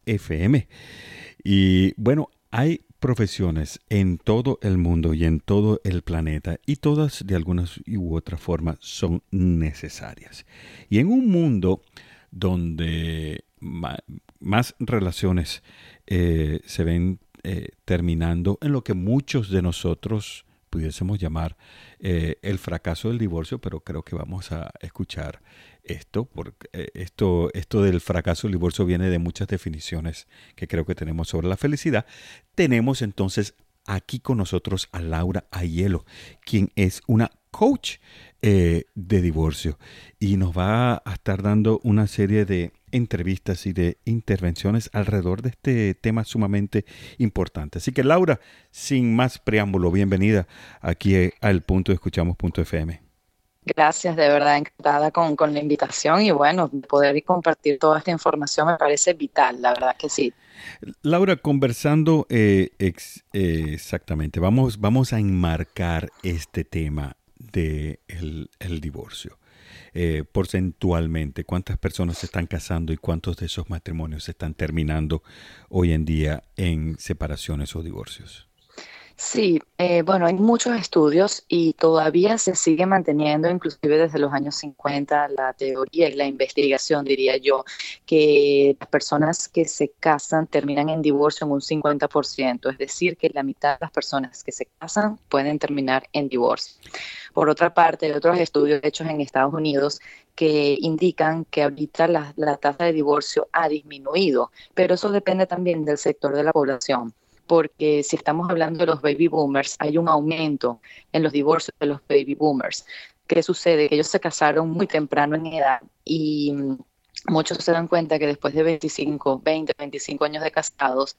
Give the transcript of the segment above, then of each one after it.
FM. Y bueno, hay profesiones en todo el mundo y en todo el planeta y todas de alguna u otra forma son necesarias. Y en un mundo donde más relaciones se ven terminando en lo que muchos de nosotros pudiésemos llamar el fracaso del divorcio, pero creo que vamos a escuchar esto, porque esto del fracaso del divorcio viene de muchas definiciones que creo que tenemos sobre la felicidad. Tenemos entonces aquí con nosotros a Laura Aiello, quien es una coach de divorcio y nos va a estar dando una serie de entrevistas y de intervenciones alrededor de este tema sumamente importante. Así que Laura, sin más preámbulo, bienvenida aquí al Punto de Escuchamos Punto FM. Gracias, de verdad, encantada con la invitación y bueno, poder compartir toda esta información me parece vital, la verdad que sí. Laura, conversando exactamente, vamos a enmarcar este tema de el divorcio. Porcentualmente, cuántas personas se están casando y cuántos de esos matrimonios se están terminando hoy en día en separaciones o divorcios. Sí, bueno, hay muchos estudios y todavía se sigue manteniendo, inclusive desde los años 50, la teoría y la investigación, diría yo, que las personas que se casan terminan en divorcio en un 50%, es decir, que la mitad de las personas que se casan pueden terminar en divorcio. Por otra parte, hay otros estudios hechos en Estados Unidos que indican que ahorita la tasa de divorcio ha disminuido, pero eso depende también del sector de la población porque si estamos hablando de los baby boomers, hay un aumento en los divorcios de los baby boomers. ¿Qué sucede? Que ellos se casaron muy temprano en edad y muchos se dan cuenta que después de 25 años de casados,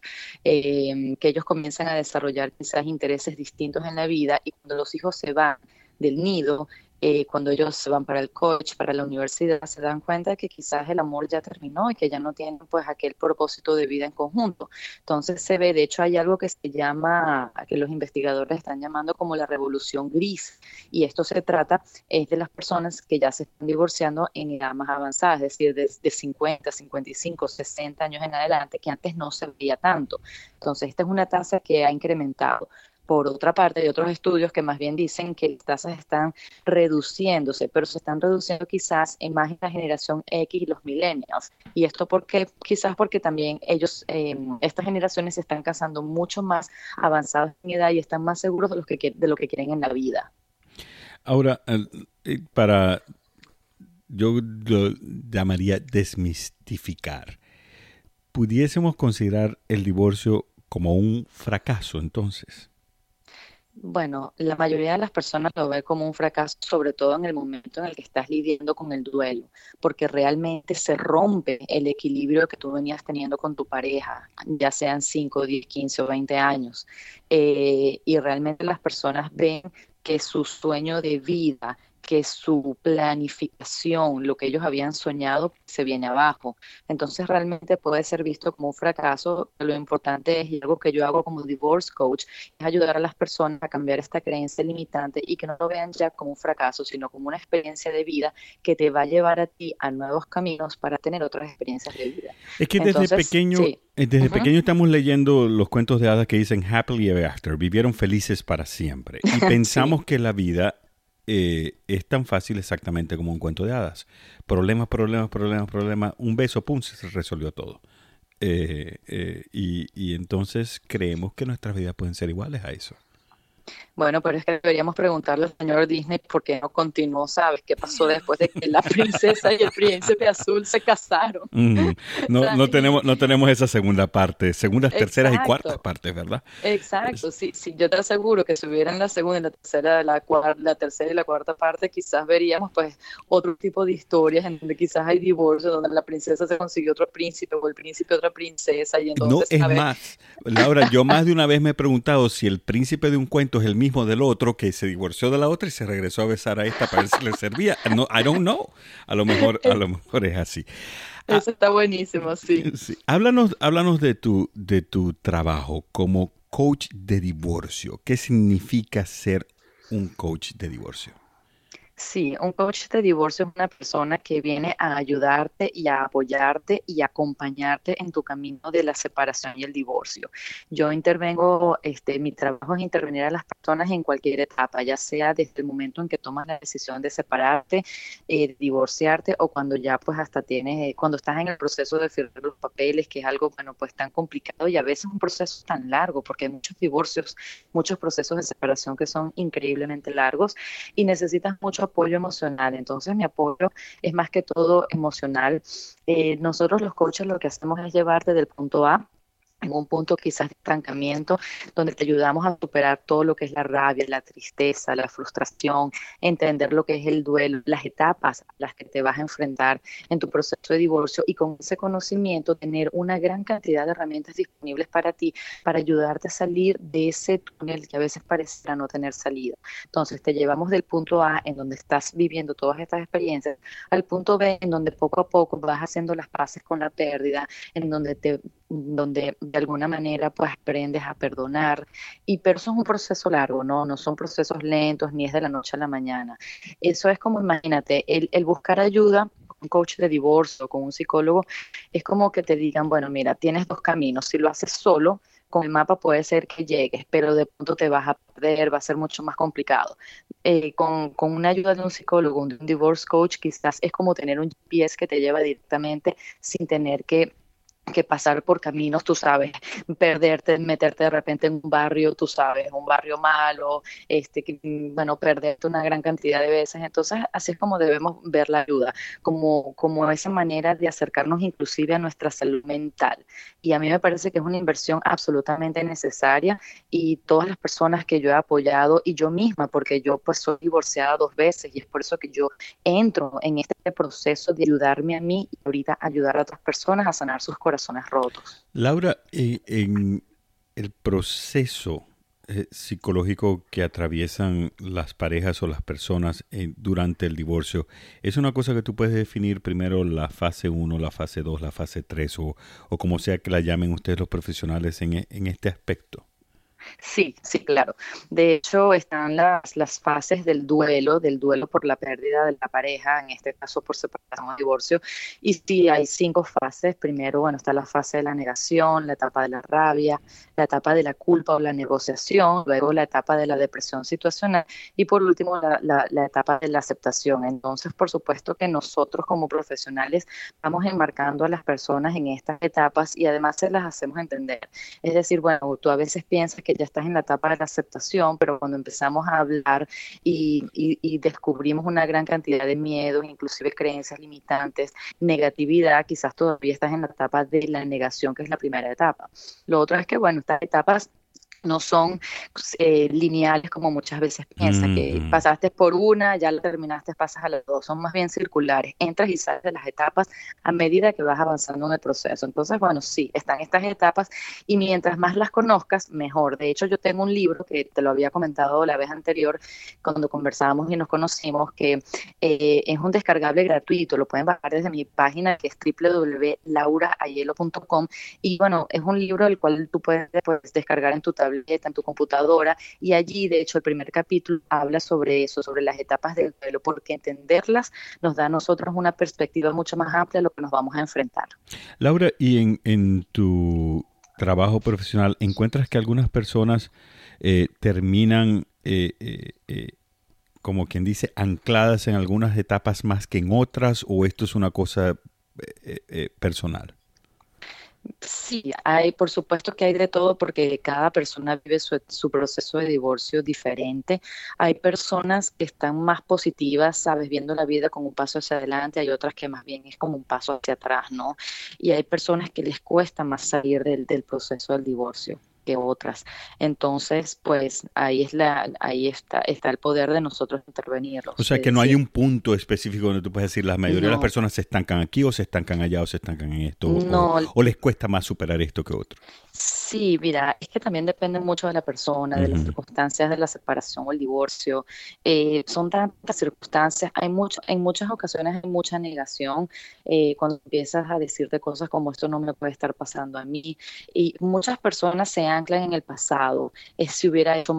que ellos comienzan a desarrollar quizás intereses distintos en la vida y cuando los hijos se van del nido, cuando ellos se van para el college, para la universidad, se dan cuenta que quizás el amor ya terminó y que ya no tienen pues aquel propósito de vida en conjunto. Entonces se ve, de hecho hay algo que se llama, que los investigadores están llamando como la revolución gris y esto se trata es de las personas que ya se están divorciando en edad más avanzada, es decir, de 50, 55, 60 años en adelante, que antes no se veía tanto. Entonces esta es una tasa que ha incrementado. Por otra parte, hay otros estudios que más bien dicen que las tasas están reduciéndose, pero se están reduciendo quizás en más en la generación X y los millennials. Y esto porque quizás porque también ellos, estas generaciones se están casando mucho más avanzados en edad y están más seguros de lo que quieren en la vida. Ahora, para, yo lo llamaría desmistificar. ¿Pudiésemos considerar el divorcio como un fracaso entonces? Bueno, la mayoría de las personas lo ve como un fracaso, sobre todo en el momento en el que estás lidiando con el duelo, porque realmente se rompe el equilibrio que tú venías teniendo con tu pareja, ya sean 5, 10, 15 o 20 años. Y realmente las personas ven que su sueño de vida, que su planificación, lo que ellos habían soñado, se viene abajo. Entonces realmente puede ser visto como un fracaso. Lo importante es, y algo que yo hago como divorce coach, es ayudar a las personas a cambiar esta creencia limitante y que no lo vean ya como un fracaso, sino como una experiencia de vida que te va a llevar a ti a nuevos caminos para tener otras experiencias de vida. Es que Entonces, sí. desde Ujú. pequeño estamos leyendo los cuentos de hadas que dicen happily ever after, vivieron felices para siempre. Y Sí. pensamos que la vida es tan fácil exactamente como un cuento de hadas. Problemas, problemas, problemas, problemas, un beso, pum, se resolvió todo. Y entonces creemos que nuestras vidas pueden ser iguales a eso. Bueno, pero es que deberíamos preguntarle al señor Disney por qué no continuó, ¿sabes? ¿Qué pasó después de que la princesa y el príncipe azul se casaron? Mm, O no, sea, no tenemos esa segunda parte, segundas, terceras y cuartas exacto. partes, ¿verdad? Exacto, sí, sí, yo te aseguro que si hubieran la segunda, la tercera, la tercera y la cuarta parte, quizás veríamos pues otro tipo de historias en donde quizás hay divorcio, donde la princesa se consiguió otro príncipe o el príncipe otra princesa y No, entonces, es ¿sabes? más, Laura, yo más de una vez me he preguntado si el príncipe de un cuento es el mismo del otro que se divorció de la otra y se regresó a besar a esta para ver si le servía. No, I don't know. A lo mejor es así. Ah, Eso está buenísimo, sí. sí. Háblanos de tu trabajo como coach de divorcio. ¿Qué significa ser un coach de divorcio? Sí, un coach de divorcio es una persona que viene a ayudarte y a apoyarte y a acompañarte en tu camino de la separación y el divorcio. Yo intervengo, mi trabajo es intervenir a las personas en cualquier etapa, ya sea desde el momento en que tomas la decisión de separarte, divorciarte o cuando ya pues hasta tienes, cuando estás en el proceso de firmar los papeles, que es algo, bueno, pues tan complicado y a veces un proceso tan largo, porque hay muchos divorcios, muchos procesos de separación que son increíblemente largos y necesitas mucho apoyo emocional. Entonces, mi apoyo es más que todo emocional. Nosotros los coaches lo que hacemos es llevarte del punto A en un punto quizás de estancamiento, donde te ayudamos a superar todo lo que es la rabia, la tristeza, la frustración, entender lo que es el duelo, las etapas a las que te vas a enfrentar en tu proceso de divorcio y con ese conocimiento tener una gran cantidad de herramientas disponibles para ti, para ayudarte a salir de ese túnel que a veces pareciera no tener salida. Entonces te llevamos del punto A, en donde estás viviendo todas estas experiencias, al punto B, en donde poco a poco vas haciendo las paces con la pérdida, en donde de alguna manera pues aprendes a perdonar, pero eso es un proceso largo, no son procesos lentos ni es de la noche a la mañana. Eso es como, imagínate, el buscar ayuda con un coach de divorcio, con un psicólogo, es como que te digan, bueno, mira, tienes dos caminos, si lo haces solo, con el mapa puede ser que llegues, pero de pronto te vas a perder, va a ser mucho más complicado. Con una ayuda de un psicólogo, de un divorce coach, quizás es como tener un GPS que te lleva directamente sin tener que pasar por caminos, tú sabes, perderte, meterte de repente en un barrio, tú sabes, un barrio malo, bueno, perderte una gran cantidad de veces. Entonces, así es como debemos ver la ayuda, como esa manera de acercarnos inclusive a nuestra salud mental. Y a mí me parece que es una inversión absolutamente necesaria y todas las personas que yo he apoyado y yo misma, porque yo pues soy divorciada 2 veces y es por eso que yo entro en este proceso de ayudarme a mí y ahorita ayudar a otras personas a sanar sus corazones rotos. Laura, en el proceso psicológico que atraviesan las parejas o las personas durante el divorcio, ¿es una cosa que tú puedes definir primero la fase uno, la fase 2, la fase 3 o como sea que la llamen ustedes los profesionales en este aspecto? Sí, sí, claro. De hecho, están las fases del duelo por la pérdida de la pareja, en este caso por separación o divorcio. Y sí, hay 5 fases. Primero, bueno, está la fase de la negación, la etapa de la rabia, la etapa de la culpa o la negociación, luego la etapa de la depresión situacional y por último la etapa de la aceptación. Entonces, por supuesto que nosotros como profesionales vamos enmarcando a las personas en estas etapas y además se las hacemos entender. Es decir, bueno, tú a veces piensas que ya estás en la etapa de la aceptación, pero cuando empezamos a hablar y descubrimos una gran cantidad de miedos, inclusive creencias limitantes, negatividad, quizás todavía estás en la etapa de la negación, que es la primera etapa. Lo otro es que, bueno, estas etapas no son lineales como muchas veces piensas, que Ujú. pasaste por una, ya la terminaste, pasas a las dos, son más bien circulares, entras y sales de las etapas a medida que vas avanzando en el proceso. Entonces, bueno, sí, están estas etapas y mientras más las conozcas, mejor. De hecho, yo tengo un libro que te lo había comentado la vez anterior, cuando conversábamos y nos conocimos, que es un descargable gratuito, lo pueden bajar desde mi página que es www.lauraayelo.com y bueno, es un libro el cual tú puedes descargar en tu tableta, en tu computadora y allí de hecho el primer capítulo habla sobre eso, sobre las etapas del duelo, porque entenderlas nos da a nosotros una perspectiva mucho más amplia de lo que nos vamos a enfrentar. Laura, ¿y en tu trabajo profesional encuentras que algunas personas terminan, como quien dice, ancladas en algunas etapas más que en otras, o esto es una cosa personal? Sí, hay, por supuesto que hay de todo porque cada persona vive su proceso de divorcio diferente. Hay personas que están más positivas, sabes, viendo la vida como un paso hacia adelante, hay otras que más bien es como un paso hacia atrás, ¿no? Y hay personas que les cuesta más salir del proceso del divorcio que otras. Entonces, pues ahí está el poder de nosotros O intervenirlos, sea de que no hay decir, un punto específico donde tú puedes decir la mayoría de las no, personas se estancan aquí o se estancan allá o se estancan en esto no. o les cuesta más superar esto que otro. Sí, mira, es que también depende mucho de la persona, de las Ujú. circunstancias de la separación o el divorcio. Son tantas circunstancias, en muchas ocasiones hay mucha negación cuando empiezas a decirte cosas como esto no me puede estar pasando a mí. Y muchas personas se anclan en el pasado. Si hubiera hecho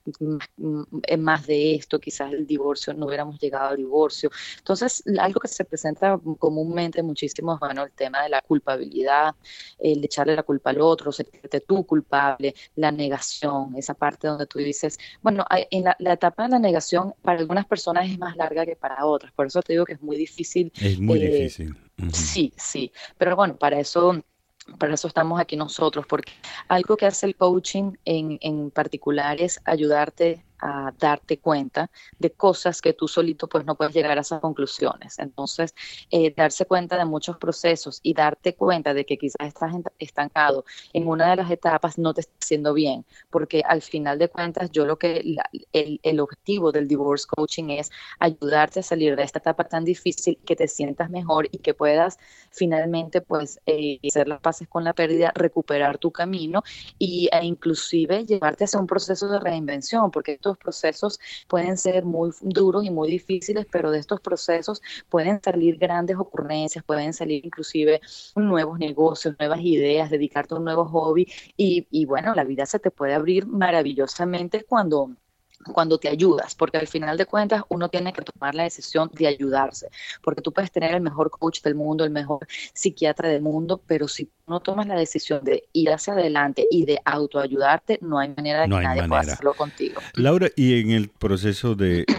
más de esto, quizás el divorcio, no hubiéramos llegado al divorcio. Entonces, algo que se presenta comúnmente muchísimo es, bueno, el tema de la culpabilidad, el echarle la culpa al otro, sentirte tú culpable, la negación, esa parte donde tú dices, bueno, en la etapa de la negación para algunas personas es más larga que para otras, por eso te digo que es muy difícil. Es muy eh, difícil. Ujú. sí, sí, pero bueno, para eso estamos aquí nosotros, porque algo que hace el coaching en particular es ayudarte a darte cuenta de cosas que tú solito pues no puedes llegar a esas conclusiones. Entonces, darse cuenta de muchos procesos y darte cuenta de que quizás estás estancado en una de las etapas no te está haciendo bien, porque al final de cuentas yo el objetivo del divorce coaching es ayudarte a salir de esta etapa tan difícil, que te sientas mejor y que puedas finalmente pues hacer las paces con la pérdida, recuperar tu camino e inclusive llevarte hacia un proceso de reinvención, porque estos procesos pueden ser muy duros y muy difíciles, pero de estos procesos pueden salir grandes ocurrencias, pueden salir inclusive nuevos negocios, nuevas ideas, dedicarte a un nuevo hobby y bueno, la vida se te puede abrir maravillosamente cuando te ayudas, porque al final de cuentas uno tiene que tomar la decisión de ayudarse, porque tú puedes tener el mejor coach del mundo, el mejor psiquiatra del mundo, pero si no tomas la decisión de ir hacia adelante y de autoayudarte, no hay manera de No que hay nadie pueda manera. hacerlo contigo. Laura, ¿y en el proceso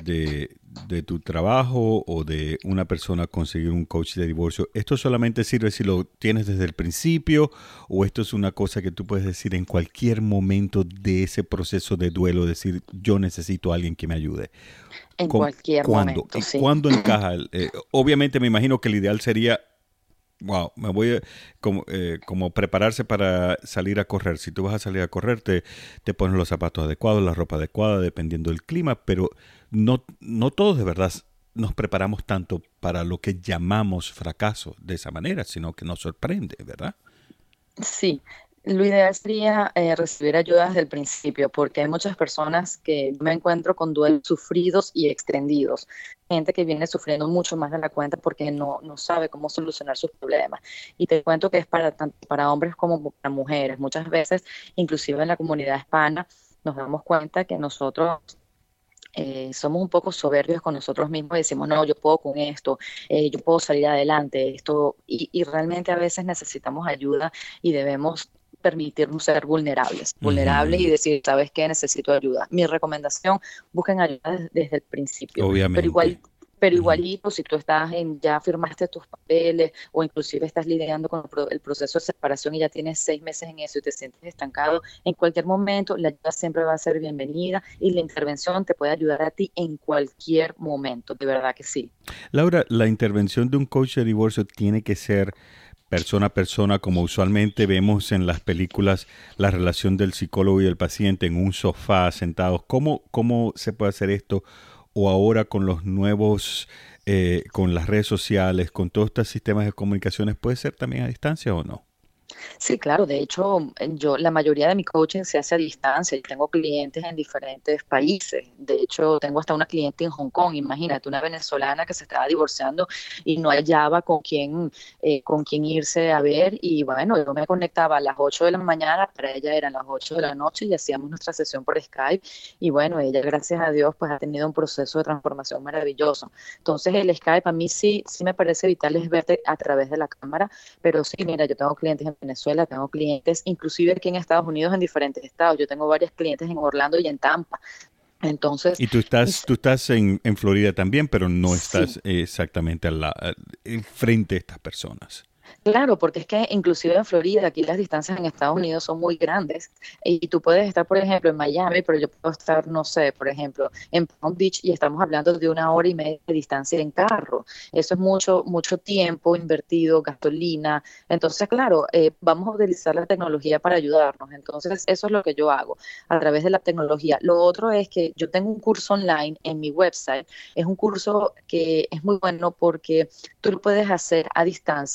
de tu trabajo o de una persona conseguir un coach de divorcio, esto solamente sirve si lo tienes desde el principio o esto es una cosa que tú puedes decir en cualquier momento de ese proceso de duelo, decir yo necesito a alguien que me ayude? En cualquier ¿Cuándo? momento, ¿Y sí. cuándo encaja? Obviamente me imagino que el ideal sería, wow, me voy a, como prepararse para salir a correr. Si tú vas a salir a correr, te pones los zapatos adecuados, la ropa adecuada, dependiendo del clima, pero no todos de verdad nos preparamos tanto para lo que llamamos fracaso de esa manera, sino que nos sorprende, ¿verdad? Sí, lo ideal sería recibir ayuda desde el principio, porque hay muchas personas que me encuentro con duelos sufridos y extendidos, gente que viene sufriendo mucho más de la cuenta porque no sabe cómo solucionar sus problemas. Y te cuento que es para tanto para hombres como para mujeres. Muchas veces, inclusive en la comunidad hispana, nos damos cuenta que nosotros somos un poco soberbios con nosotros mismos y decimos, no, yo puedo con esto, yo puedo salir adelante, y realmente a veces necesitamos ayuda y debemos permitirnos ser vulnerables y Ujú. decir, ¿sabes qué? Necesito ayuda. Mi recomendación, busquen ayuda desde el principio, pero Obviamente. Ujú. igualito, si tú ya firmaste tus papeles o inclusive estás lidiando con el proceso de separación y ya tienes 6 meses en eso y te sientes estancado, en cualquier momento la ayuda siempre va a ser bienvenida y la intervención te puede ayudar a ti en cualquier momento, de verdad que sí. Laura, la intervención de un coach de divorcio tiene que ser persona a persona, como usualmente vemos en las películas, la relación del psicólogo y el paciente en un sofá sentados. ¿Cómo se puede hacer esto? O ahora con los nuevos, con las redes sociales, con todos estos sistemas de comunicaciones, ¿puede ser también a distancia o no? Sí, claro, de hecho, la mayoría de mi coaching se hace a distancia y tengo clientes en diferentes países. De hecho, tengo hasta una cliente en Hong Kong, imagínate, una venezolana que se estaba divorciando y no hallaba con quién irse a ver. Y bueno, yo me conectaba a las 8 de la mañana, para ella eran las 8 de la noche y hacíamos nuestra sesión por Skype. Y bueno, ella, gracias a Dios, pues ha tenido un proceso de transformación maravilloso. Entonces, el Skype a mí sí me parece vital es verte a través de la cámara, pero sí, mira, yo tengo clientes en Venezuela, tengo clientes inclusive aquí en Estados Unidos, en diferentes estados. Yo tengo varios clientes en Orlando y en Tampa. Entonces, Y tú estás en Florida también, pero no sí. estás exactamente frente a estas personas. Claro, porque es que inclusive en Florida, aquí las distancias en Estados Unidos son muy grandes y tú puedes estar, por ejemplo, en Miami, pero yo puedo estar, no sé, por ejemplo, en Palm Beach y estamos hablando de 1 hora y media de distancia en carro. Eso es mucho tiempo invertido, gasolina. Entonces, claro, vamos a utilizar la tecnología para ayudarnos. Entonces, eso es lo que yo hago a través de la tecnología. Lo otro es que yo tengo un curso online en mi website. Es un curso que es muy bueno porque tú lo puedes hacer a distancia y en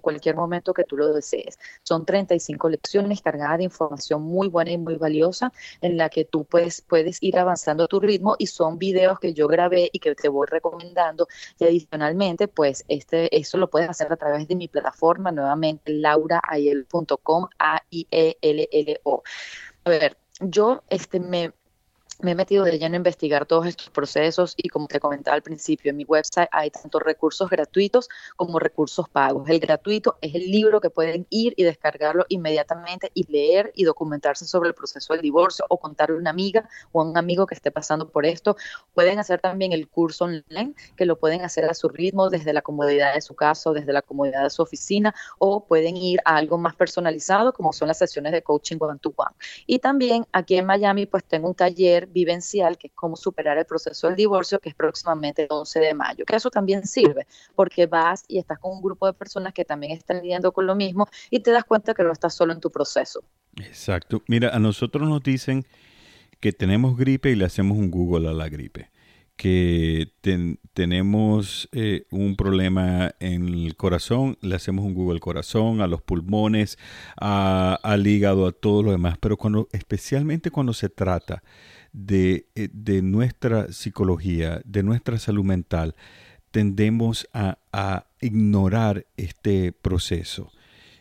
cualquier momento que tú lo desees. Son 35 lecciones cargadas de información muy buena y muy valiosa en la que tú puedes ir avanzando a tu ritmo y son videos que yo grabé y que te voy recomendando. Y adicionalmente, pues eso lo puedes hacer a través de mi plataforma, nuevamente lauraayelo.com, AIELLO. A ver, yo me he metido de lleno a investigar todos estos procesos y como te comentaba al principio, en mi website hay tanto recursos gratuitos como recursos pagos. El gratuito es el libro que pueden ir y descargarlo inmediatamente y leer y documentarse sobre el proceso del divorcio o contarle a una amiga o a un amigo que esté pasando por esto. Pueden hacer también el curso online, que lo pueden hacer a su ritmo desde la comodidad de su casa o desde la comodidad de su oficina, o pueden ir a algo más personalizado como son las sesiones de coaching one-to-one. Y también aquí en Miami pues tengo un taller vivencial que es cómo superar el proceso del divorcio, que es próximamente el 11 de mayo, que eso también sirve porque vas y estás con un grupo de personas que también están lidiando con lo mismo y te das cuenta que no estás solo en tu proceso. Exacto. Mira, a nosotros nos dicen que tenemos gripe y le hacemos un Google a la gripe, que tenemos un problema en el corazón, le hacemos un Google al corazón, a los pulmones, al hígado, a todo lo demás, pero especialmente cuando se trata de nuestra psicología, de nuestra salud mental, tendemos a ignorar este proceso.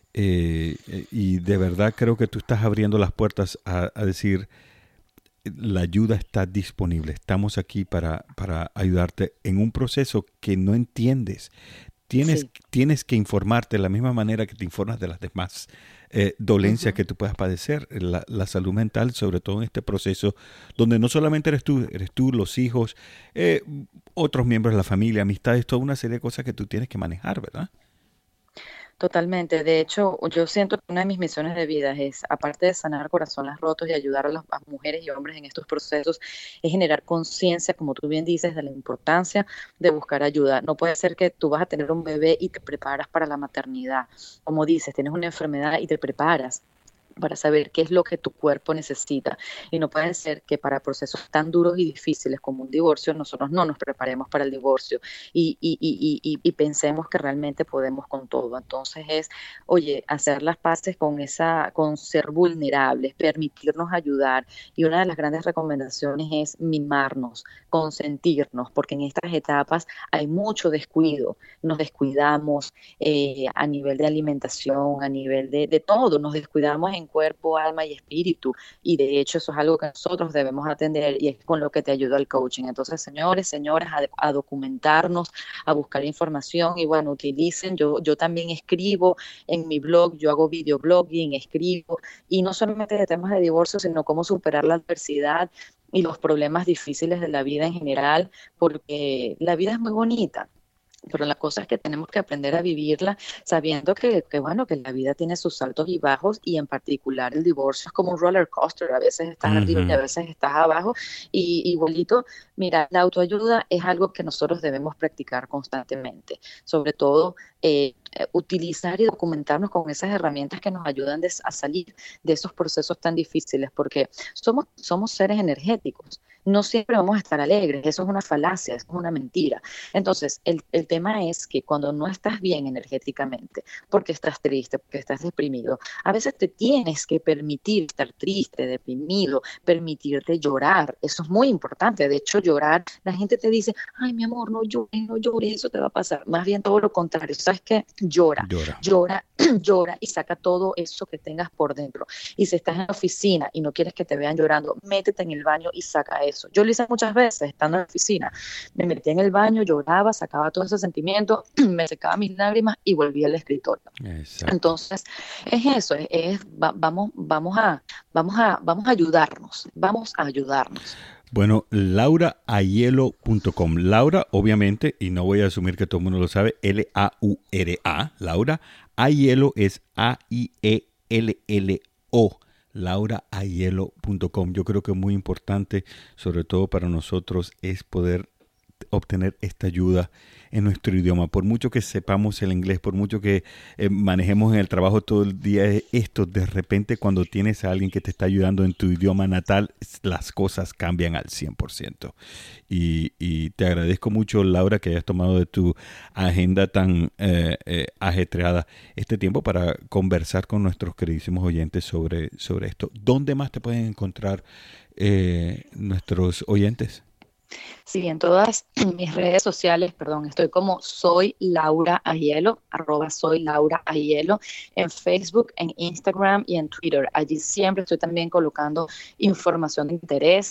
Y de verdad creo que tú estás abriendo las puertas a decir, la ayuda está disponible. Estamos aquí para ayudarte en un proceso que no entiendes. Sí. Tienes que informarte de la misma manera que te informas de las demás dolencias Ujú. que tú puedas padecer. La salud mental, sobre todo en este proceso, donde no solamente eres tú, los hijos, otros miembros de la familia, amistades, toda una serie de cosas que tú tienes que manejar, ¿verdad? Totalmente. De hecho, yo siento que una de mis misiones de vida es, aparte de sanar corazones rotos y ayudar a mujeres y hombres en estos procesos, es generar conciencia, como tú bien dices, de la importancia de buscar ayuda. No puede ser que tú vas a tener un bebé y te preparas para la maternidad. Como dices, tienes una enfermedad y te preparas para saber qué es lo que tu cuerpo necesita. Y no puede ser que para procesos tan duros y difíciles como un divorcio, nosotros no nos preparemos para el divorcio y pensemos que realmente podemos con todo. Entonces es, oye, hacer las paces con ser vulnerables, permitirnos ayudar. Y una de las grandes recomendaciones es mimarnos, consentirnos, porque en estas etapas hay mucho descuido. Nos descuidamos a nivel de alimentación, a nivel de todo, nos descuidamos en cuerpo, alma y espíritu, y de hecho eso es algo que nosotros debemos atender y es con lo que te ayuda el coaching. Entonces, señores, señoras, a documentarnos, a buscar información y bueno, utilicen, yo también escribo en mi blog, yo hago videoblogging, escribo, y no solamente de temas de divorcio, sino cómo superar la adversidad y los problemas difíciles de la vida en general, porque la vida es muy bonita, pero la cosa es que tenemos que aprender a vivirla sabiendo bueno, que la vida tiene sus altos y bajos y en particular el divorcio es como un roller coaster, a veces estás arriba y a Ujú. veces estás abajo y igualito, mira, la autoayuda es algo que nosotros debemos practicar constantemente, sobre todo utilizar y documentarnos con esas herramientas que nos ayudan a salir de esos procesos tan difíciles, porque somos seres energéticos, no siempre vamos a estar alegres, eso es una falacia, eso es una mentira. Entonces, el tema es que cuando no estás bien energéticamente, porque estás triste, porque estás deprimido, a veces te tienes que permitir estar triste, deprimido, permitirte llorar. Eso es muy importante. De hecho, llorar, la gente te dice, ay, mi amor, no llores, no llores, eso te va a pasar. Más bien todo lo contrario. ¿Sabes qué? Llora, Llora. llora, llora y saca todo eso que tengas por dentro. Y si estás en la oficina y no quieres que te vean llorando, métete en el baño y saca eso. Yo lo hice muchas veces estando en la oficina. Me metía en el baño, lloraba, sacaba todo ese sentimiento, me secaba mis lágrimas y volvía al escritorio. Exacto. Entonces, es eso, vamos a ayudarnos, vamos a ayudarnos. Bueno, lauraayelo.com. Laura, obviamente, y no voy a asumir que todo el mundo lo sabe, Laura. Laura Ayelo es Aiello. Lauraayelo.com. Yo creo que es muy importante, sobre todo para nosotros, es poder obtener esta ayuda en nuestro idioma. Por mucho que sepamos el inglés, por mucho que manejemos en el trabajo todo el día esto, de repente cuando tienes a alguien que te está ayudando en tu idioma natal, las cosas cambian al 100%. Y te agradezco mucho, Laura, que hayas tomado de tu agenda tan ajetreada este tiempo para conversar con nuestros queridísimos oyentes sobre esto. ¿Dónde más te pueden encontrar nuestros oyentes? Sí, en todas mis redes sociales, perdón, estoy como soy Laura Agielo, @soy Laura Agielo, en Facebook, en Instagram y en Twitter. Allí siempre estoy también colocando información de interés,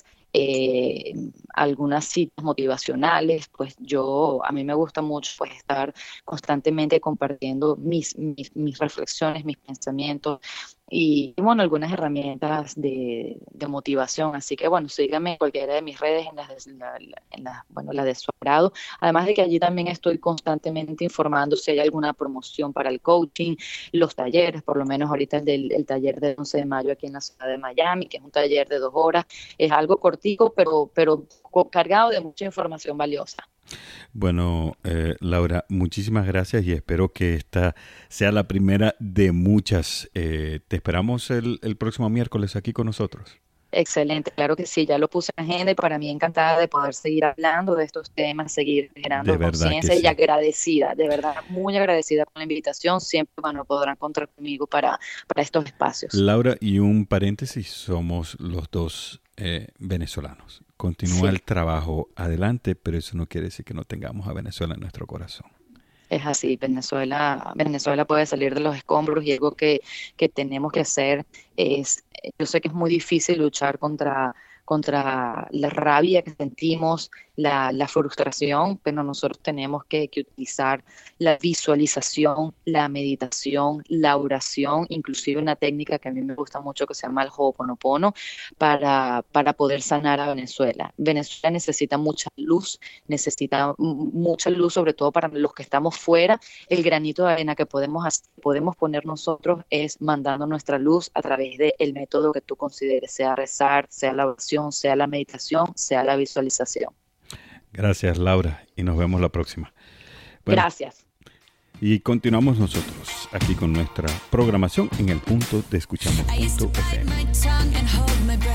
algunas citas motivacionales. Pues a mí me gusta mucho pues estar constantemente compartiendo mis reflexiones, mis pensamientos y bueno, algunas herramientas de motivación. Así que bueno, síganme en cualquiera de mis redes, bueno, la de su agrado. Además de que allí también estoy constantemente informando si hay alguna promoción para el coaching, los talleres, por lo menos ahorita el taller del 11 de mayo aquí en la ciudad de Miami, que es un taller de 2 horas. Es algo cortico, pero cargado de mucha información valiosa. Bueno, Laura, muchísimas gracias y espero que esta sea la primera de muchas. Te esperamos el próximo miércoles aquí con nosotros. Excelente, claro que sí, ya lo puse en agenda y para mí encantada de poder seguir hablando de estos temas, seguir generando conciencia y agradecida, de verdad, muy agradecida con la invitación. Siempre, bueno, podrán contar conmigo para estos espacios. Laura, y un paréntesis, somos los dos venezolanos. Continúa el trabajo adelante, pero eso no quiere decir que no tengamos a Venezuela en nuestro corazón. Es así, Venezuela puede salir de los escombros y algo que tenemos que hacer yo sé que es muy difícil luchar contra la rabia que sentimos, la frustración, pero nosotros tenemos que utilizar la visualización, la meditación, la oración, inclusive una técnica que a mí me gusta mucho que se llama el Ho'oponopono, para poder sanar a Venezuela. Venezuela necesita mucha luz sobre todo para los que estamos fuera. El granito de arena que podemos poner nosotros es mandando nuestra luz a través del método que tú consideres, sea rezar, sea la oración, sea la meditación, sea la visualización. Gracias, Laura, y nos vemos la próxima. Bueno, gracias. Y continuamos nosotros aquí con nuestra programación en el punto de escuchamos.fm.